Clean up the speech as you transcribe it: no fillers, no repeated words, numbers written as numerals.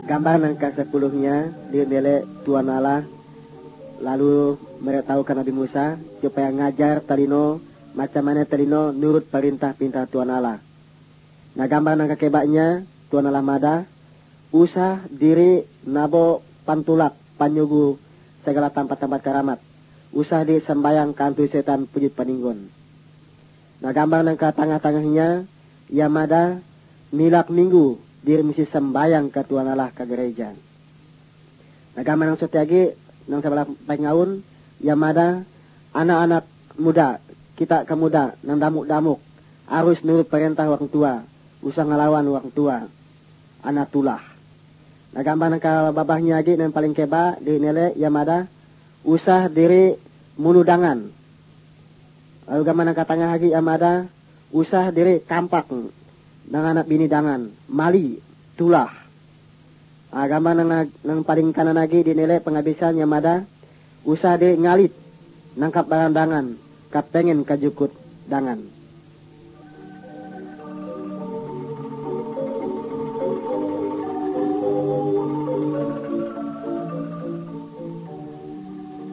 Gambar yang ke-10-nya dinilai Tuhan Allah lalu memberitahukan Nabi Musa supaya ngajar talino macam mana talino nurut perintah Tuhan Allah. Nah gambar yang kekebaknya Tuhan Allah mada usah diri nabo pantulak panyugu segala tempat-tempat karamat. Usah di sembayang kantu setan pujit paninggon. Nah gambar yang ke tengah-tengahnya Yamada milak minggu diri mesti sembayang ke Tuhan Allah ke gereja. Nah gambar yang setiagi nang sebelah pengaun Yamada anak-anak muda kita ke muda nang damuk-damuk harus nurut perintah orang tua. Usah ngelawan orang tua. Anak tulah. Nah gambar yang ke babahnya lagi yang paling keba dinilai Yamada usah diri munudangan. Lalu gambar yang ke tengah lagi Yamada usah diri kampak dengan anak bini dangan mali tulah. Agama nang paling kanan lagi dinilai penghabisan Yamada usah di ngalit nangkap barang dangan kapengen kajukut dangan.